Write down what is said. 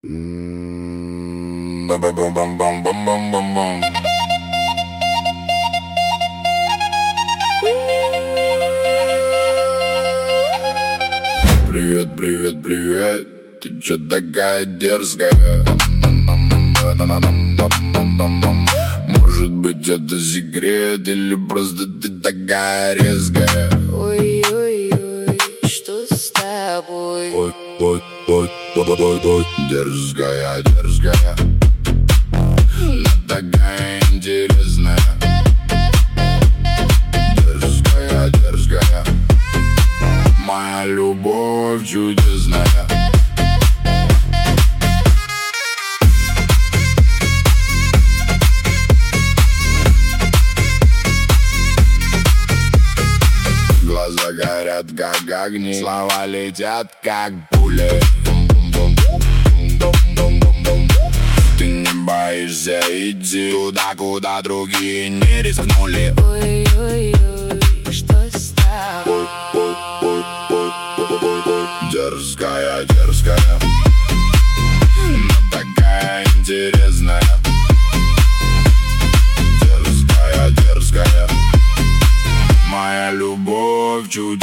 Бам-бам-бам-бам-бам-бам-бам. Привет, привет, привет. Ты чё такая дерзкая? Может быть, это секрет, или просто ты такая резкая? Ой-ой-ой, что с тобой? Ой, дерзкая, дерзкая, но такая интересная. Дерзкая, дерзкая, моя любовь чудесная. Глаза горят, как огни, слова летят, как пули. Ты не боишься идти туда, куда другие не рискнули. Ой-ой-ой, что с тобой? Дерзкая, дерзкая, но такая интересная. Дерзкая, дерзкая, моя любовь чудесная.